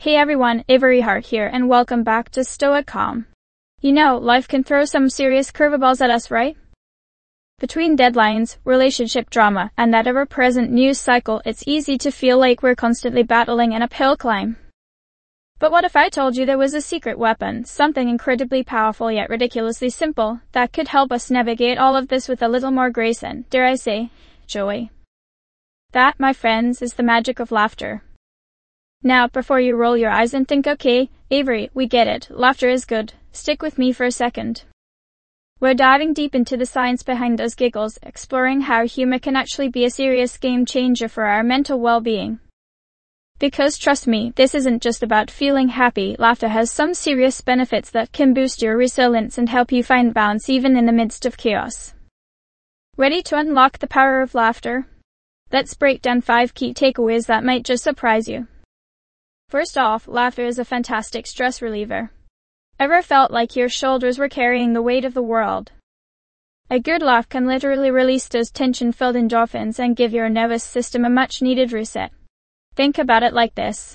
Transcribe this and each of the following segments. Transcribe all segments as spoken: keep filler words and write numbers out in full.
Hey everyone, Avery Hart here, and welcome back to Stoic Calm. You know, life can throw some serious curveballs at us, right? Between deadlines, relationship drama, and that ever-present news cycle, it's easy to feel like we're constantly battling an uphill climb. But what if I told you there was a secret weapon, something incredibly powerful yet ridiculously simple, that could help us navigate all of this with a little more grace and, dare I say, joy? That, my friends, is the magic of laughter. Now, before you roll your eyes and think, okay, Avery, we get it, laughter is good, stick with me for a second. We're diving deep into the science behind those giggles, exploring how humor can actually be a serious game changer for our mental well-being. Because trust me, this isn't just about feeling happy, laughter has some serious benefits that can boost your resilience and help you find balance even in the midst of chaos. Ready to unlock the power of laughter? Let's break down five key takeaways that might just surprise you. First off, laughter is a fantastic stress reliever. Ever felt like your shoulders were carrying the weight of the world? A good laugh can literally release those tension-filled endorphins and give your nervous system a much-needed reset. Think about it like this.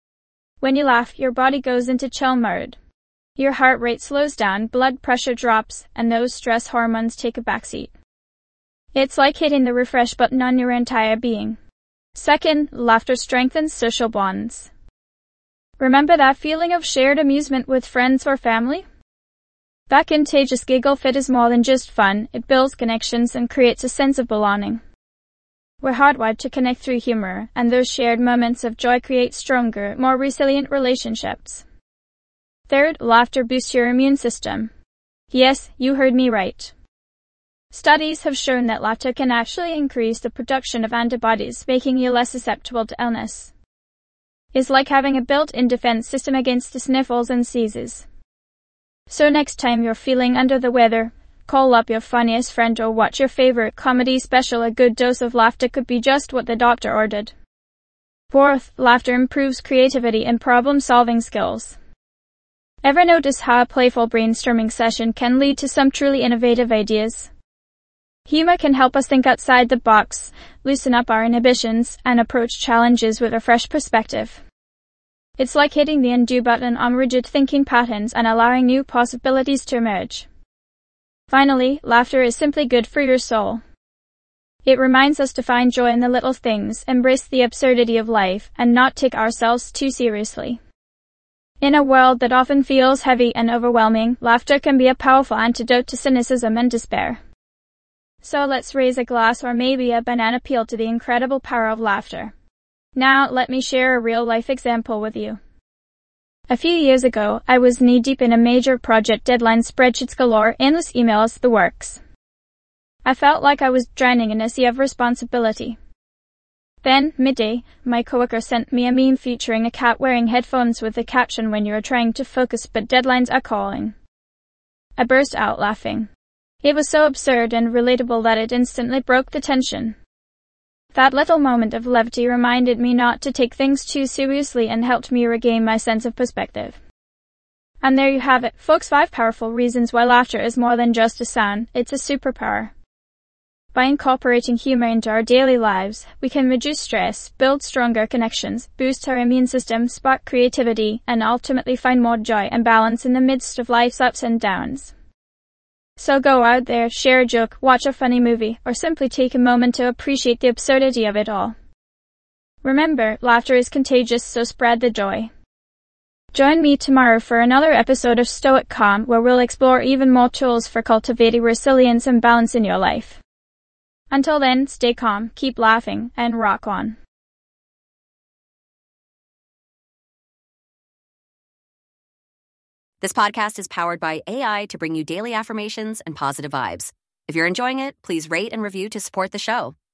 When you laugh, your body goes into chill mode. Your heart rate slows down, blood pressure drops, and those stress hormones take a backseat. It's like hitting the refresh button on your entire being. Second, laughter strengthens social bonds. Remember that feeling of shared amusement with friends or family? That contagious giggle fit is more than just fun, it builds connections and creates a sense of belonging. We're hardwired to connect through humor, and those shared moments of joy create stronger, more resilient relationships. Third, laughter boosts your immune system. Yes, you heard me right. Studies have shown that laughter can actually increase the production of antibodies, making you less susceptible to illness. It's like having a built-in defense system against the sniffles and sneezes. So next time you're feeling under the weather, call up your funniest friend or watch your favorite comedy special. A good dose of laughter could be just what the doctor ordered. Fourth, laughter improves creativity and problem-solving skills. Ever notice how a playful brainstorming session can lead to some truly innovative ideas? Humor can help us think outside the box, loosen up our inhibitions, and approach challenges with a fresh perspective. It's like hitting the undo button on rigid thinking patterns and allowing new possibilities to emerge. Finally, laughter is simply good for your soul. It reminds us to find joy in the little things, embrace the absurdity of life, and not take ourselves too seriously. In a world that often feels heavy and overwhelming, laughter can be a powerful antidote to cynicism and despair. So let's raise a glass or maybe a banana peel to the incredible power of laughter. Now, let me share a real-life example with you. A few years ago, I was knee-deep in a major project deadline, spreadsheets galore, endless emails, the works. I felt like I was drowning in a sea of responsibility. Then, midday, my coworker sent me a meme featuring a cat wearing headphones with the caption, "When you're trying to focus but deadlines are calling." I burst out laughing. It was so absurd and relatable that it instantly broke the tension. That little moment of levity reminded me not to take things too seriously and helped me regain my sense of perspective. And there you have it, folks, five powerful reasons why laughter is more than just a sound, it's a superpower. By incorporating humor into our daily lives, we can reduce stress, build stronger connections, boost our immune system, spark creativity, and ultimately find more joy and balance in the midst of life's ups and downs. So go out there, share a joke, watch a funny movie, or simply take a moment to appreciate the absurdity of it all. Remember, laughter is contagious, so spread the joy. Join me tomorrow for another episode of Stoic Calm, where we'll explore even more tools for cultivating resilience and balance in your life. Until then, stay calm, keep laughing, and rock on. This podcast is powered by A I to bring you daily affirmations and positive vibes. If you're enjoying it, please rate and review to support the show.